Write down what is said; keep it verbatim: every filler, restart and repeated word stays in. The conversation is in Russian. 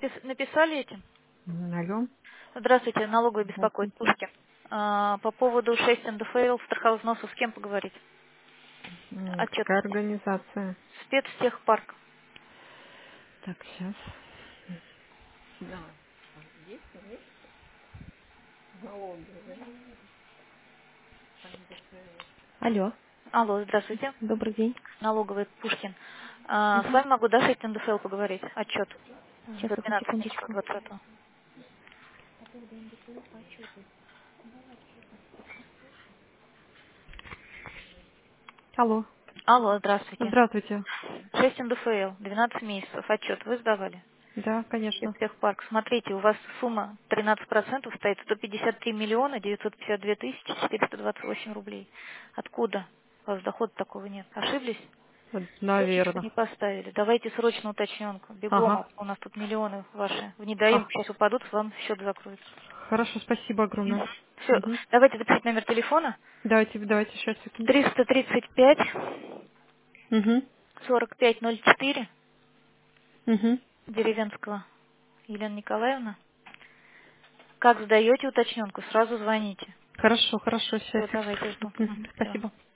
Пис- Написали этим? М, Алло. Здравствуйте, налоговый беспокоит Здравствуйте. Пушкин. А, по поводу шесть эн дэ эф эл, страховых взносов, с кем поговорить? М, Отчет. Какая организация? Спецтехпарк. Так, сейчас. Да. Есть, есть налоги, да? Алло, Алло, здравствуйте. добрый день. Налоговый Пушкин. А, с Угу. вами могу до шесть эн дэ эф эл поговорить. Отчет Сейчас, за одну двенадцатое число секундочку. двадцатого. Алло. Алло, здравствуйте. Здравствуйте. шесть эн дэ эф эл, двенадцать месяцев. Отчет вы сдавали? Да, конечно. Спецтехпарк. Смотрите, у вас сумма тринадцать процентов стоит сто пятьдесят три миллиона девятьсот пятьдесят две тысячи четыреста двадцать восемь рублей. Откуда? У вас дохода такого нет. Ошиблись? Вот, Точечку наверно. не поставили. Давайте срочно уточненку. Бегом. Ага. а У нас тут миллионы ваши. В недоимку А, сейчас упадут, вам счет закроется. хорошо, спасибо огромное. Все. Угу. Давайте записать номер телефона. Давайте, давайте, сейчас, секунду. триста тридцать пять Угу. сорок пять ноль четыре. Угу. Деревенского Елена Николаевна. Как сдаете уточненку, сразу звоните. Хорошо, хорошо, сейчас. Все, давайте жду. Мгм. Мгм, всё. Спасибо.